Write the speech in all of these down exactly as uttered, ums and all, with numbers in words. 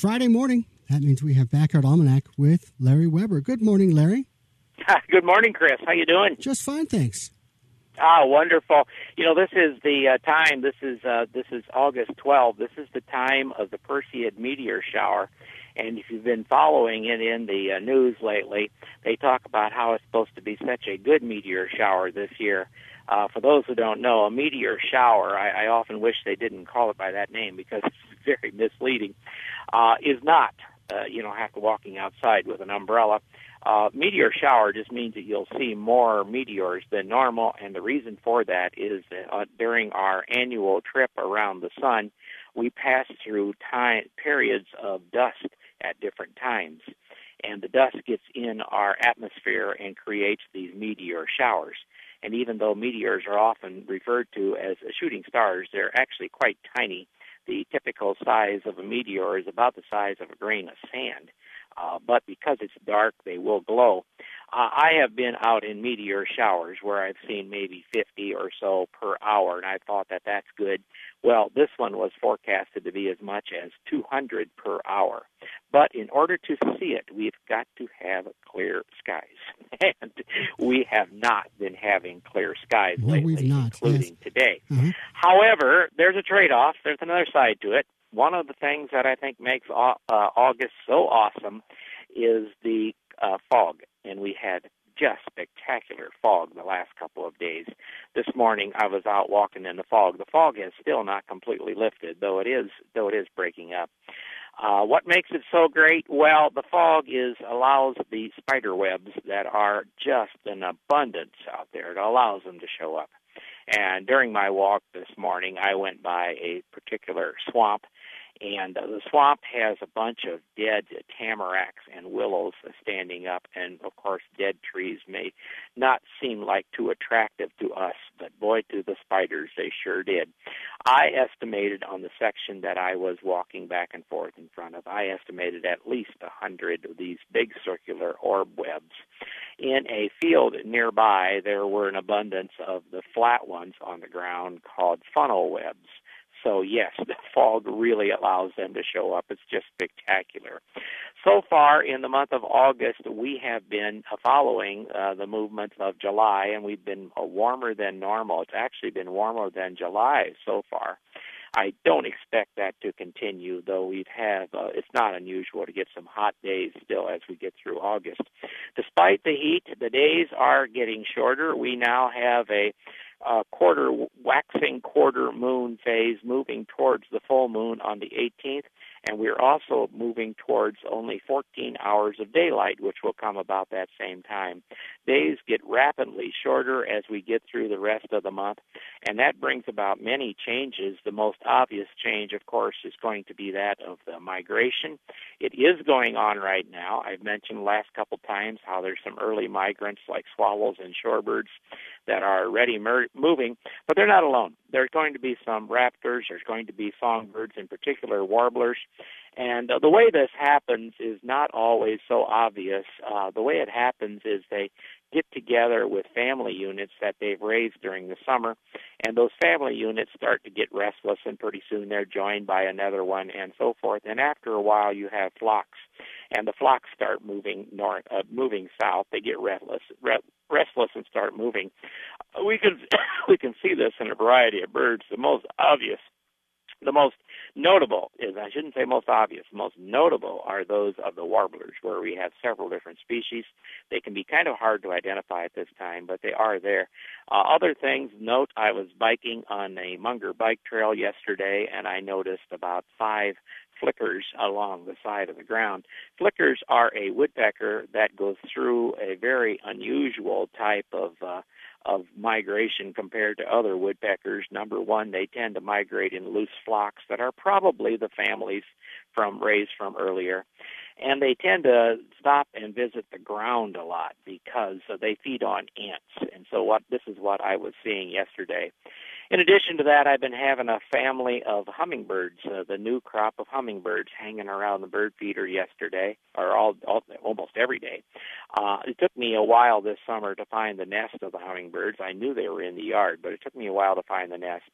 Friday morning. That means we have Backyard Almanac with Larry Weber. Good morning, Larry. Good morning, Chris. How you doing? Just fine, thanks. Ah, wonderful. You know, this is the uh, time. This is uh, this is August twelfth. This is the time of the Perseid meteor shower. And if you've been following it in the uh, news lately, they talk about how it's supposed to be such a good meteor shower this year. Uh, for those who don't know, a meteor shower, I, I often wish they didn't call it by that name because it's very misleading, uh, is not, uh, you know, have to walking outside with an umbrella. Uh, meteor shower just means that you'll see more meteors than normal, and the reason for that is that uh, during our annual trip around the sun, we pass through time, periods of dust at different times, and the dust gets in our atmosphere and creates these meteor showers. And even though meteors are often referred to as shooting stars, they're actually quite tiny. The typical size of a meteor is about the size of a grain of sand. Uh, but because it's dark, they will glow. Uh, I have been out in meteor showers where I've seen maybe fifty or so per hour, and I thought that that's good. Well, this one was forecasted to be as much as two hundred per hour. But in order to see it, we've got to have clear skies. And we have not been having clear skies no, lately, we've not. including Yes. today. Uh-huh. However, there's a trade-off. There's another side to it. One of the things that I think makes uh, August so awesome is the uh, fog, and we had just spectacular fog the last couple of days. This morning I was out walking in the fog. The fog has still not completely lifted, though it is though it is breaking up. Uh, what makes it so great? Well, the fog is allows the spider webs that are just an abundance out there. It allows them to show up. And during my walk this morning, I went by a particular swamp, and uh, the swamp has a bunch of dead tamaracks and willows standing up, and, of course, dead trees may not seem like too attractive to us, but boy, to the spiders, they sure did. I estimated on the section that I was walking back and forth in front of, I estimated at least a hundred of these big circular orb webs. In a field nearby, there were an abundance of the flat ones on the ground called funnel webs. So, yes, the fog really allows them to show up. It's just spectacular. So far, in the month of August, we have been following uh, the movements of July, and we've been uh, warmer than normal. It's actually been warmer than July so far. I don't expect that to continue, though we've had, uh, it's not unusual to get some hot days still as we get through August. Despite the heat, the days are getting shorter. We now have a uh, quarter, waxing quarter moon phase moving towards the full moon on the eighteenth, and we're also moving towards only fourteen hours of daylight, which will come about that same time. Days get rapidly shorter as we get through the rest of the month, and that brings about many changes. The most obvious change, of course, is going to be that of the migration. It is going on right now. I've mentioned the last couple times how there's some early migrants like swallows and shorebirds that are already mer- moving, but they're not alone. There's going to be some raptors. There's going to be songbirds, in particular warblers. And uh, the way this happens is not always so obvious. Uh, the way it happens is they get together with family units that they've raised during the summer, and those family units start to get restless, and pretty soon they're joined by another one, and so forth. And after a while, you have flocks, and the flocks start moving north, uh, moving south. They get restless, re- restless, and start moving. Uh, we can we can see this in a variety of birds. The most obvious. The most notable is, I shouldn't say most obvious, most notable are those of the warblers, where we have several different species. They can be kind of hard to identify at this time, but they are there. Uh, other things, note, I was biking on a Munger bike trail yesterday, and I noticed about five flickers along the side of the ground. Flickers are a woodpecker that goes through a very unusual type of uh, of migration compared to other woodpeckers. Number one, they tend to migrate in loose flocks that are probably the families from raised from earlier. And they tend to stop and visit the ground a lot because uh, they feed on ants. And so what this is what I was seeing yesterday. In addition to that, I've been having a family of hummingbirds, uh, the new crop of hummingbirds hanging around the bird feeder yesterday, or all, all almost every day. Uh, it took me a while this summer to find the nest of the hummingbirds. I knew they were in the yard, but it took me a while to find the nest.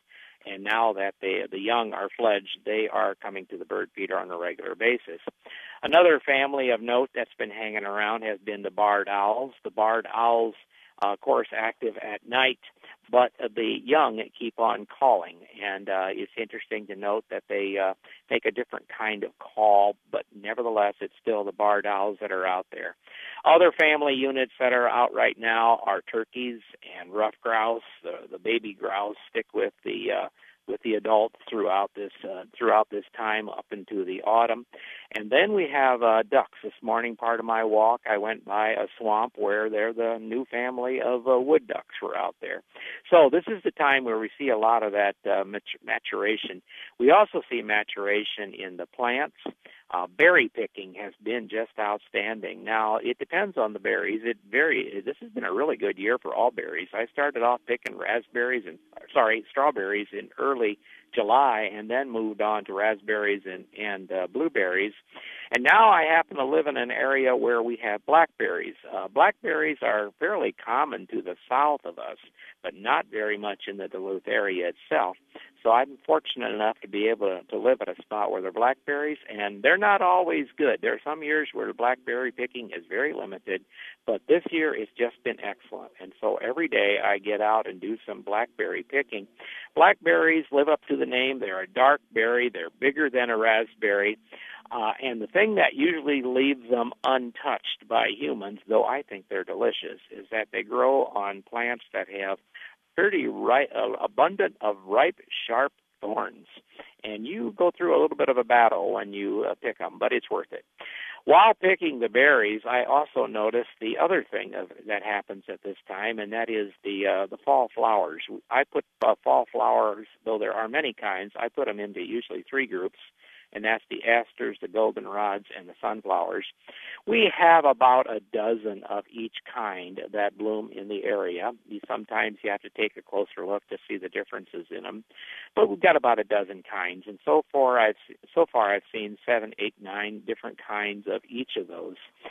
And now that they, the young are fledged, they are coming to the bird feeder on a regular basis. Another family of note that's been hanging around has been the barred owls. The barred owls, uh, of course, active at night, but the young keep on calling. And uh, it's interesting to note that they uh, make a different kind of call, but nevertheless, it's still the barred owls that are out there. Other family units that are out right now are turkeys and ruffed grouse. The, the baby grouse stick with the uh, with the adults throughout this uh, throughout this time up into the autumn. And then we have uh, ducks. This morning, part of my walk, I went by a swamp where they're the new family of uh, wood ducks were out there. So this is the time where we see a lot of that uh, maturation. We also see maturation in the plants. Uh, berry picking has been just outstanding. Now, it depends on the berries. It very This has been a really good year for all berries. I started off picking raspberries and, sorry, strawberries in early July and then moved on to raspberries and, and uh, blueberries. And now I happen to live in an area where we have blackberries. Uh, blackberries are fairly common to the south of us, but not very much in the Duluth area itself. So I'm fortunate enough to be able to, to live at a spot where there are blackberries, and they're not always good. There are some years where the blackberry picking is very limited, but this year it's just been excellent. And so every day I get out and do some blackberry picking. Blackberries live up to the name. They're a dark berry. They're bigger than a raspberry. Uh, and the thing that usually leaves them untouched by humans, though I think they're delicious, is that they grow on plants that have pretty ripe, uh, abundant of ripe, sharp thorns. And you go through a little bit of a battle when you uh, pick them, but it's worth it. While picking the berries, I also noticed the other thing of, that happens at this time, and that is the uh, the fall flowers. I put uh, fall flowers, though there are many kinds, I put them into usually three groups, and that's the asters, the goldenrods, and the sunflowers. We have about a dozen of each kind that bloom in the area. You, sometimes you have to take a closer look to see the differences in them, but we've got about a dozen kinds. And so far, I've so far I've seen seven, eight, nine different kinds of each of those,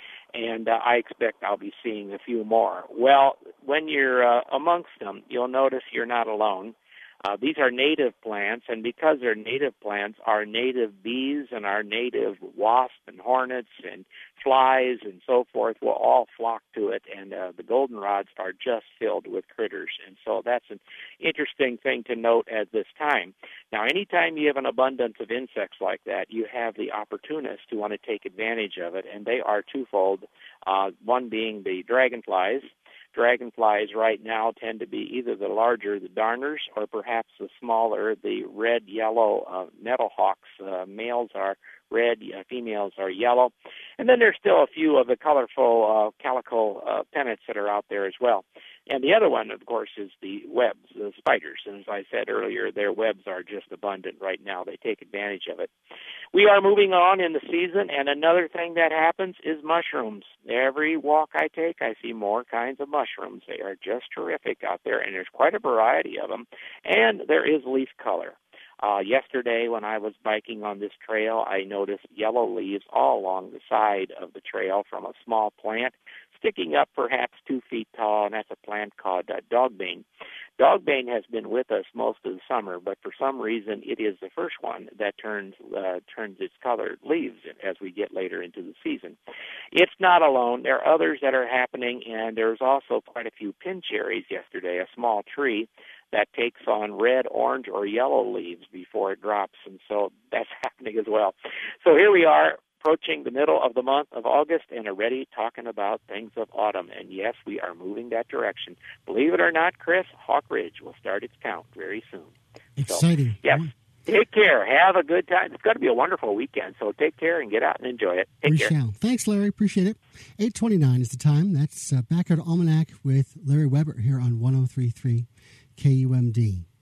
and uh, I expect I'll be seeing a few more. Well, when you're uh, amongst them, you'll notice you're not alone. Uh, these are native plants, and because they're native plants, our native bees and our native wasps and hornets and flies and so forth will all flock to it, and uh, the goldenrods are just filled with critters. And so that's an interesting thing to note at this time. Now, anytime you have an abundance of insects like that, you have the opportunists who want to take advantage of it, and they are twofold, uh, one being the dragonflies. Dragonflies right now tend to be either the larger, the darners, or perhaps the smaller, the red-yellow uh, meadowhawks. Uh, males are red, uh, females are yellow. And then there's still a few of the colorful uh, calico uh, pennants that are out there as well. And the other one, of course, is the webs, the spiders. And as I said earlier, their webs are just abundant right now. They take advantage of it. We are moving on in the season, and another thing that happens is mushrooms. Every walk I take, I see more kinds of mushrooms. They are just terrific out there, and there's quite a variety of them. And there is leaf color. Uh, yesterday, when I was biking on this trail, I noticed yellow leaves all along the side of the trail from a small plant sticking up perhaps two feet tall, and that's a plant called uh, dogbane. Dogbane has been with us most of the summer, but for some reason it is the first one that turns uh, turns its colored leaves as we get later into the season. It's not alone. There are others that are happening, and there's also quite a few pin cherries yesterday, a small tree that takes on red, orange, or yellow leaves before it drops, and so that's happening as well. So here we are, approaching the middle of the month of August and already talking about things of autumn. And yes, we are moving that direction. Believe it or not, Chris, Hawk Ridge will start its count very soon. Exciting. So, yes. Take care. Have a good time. It's going to be a wonderful weekend, so take care and get out and enjoy it. Take we care. shall. Thanks, Larry. Appreciate it. eight twenty-nine is the time. That's uh, Backyard Almanac with Larry Weber here on one oh three point three K U M D.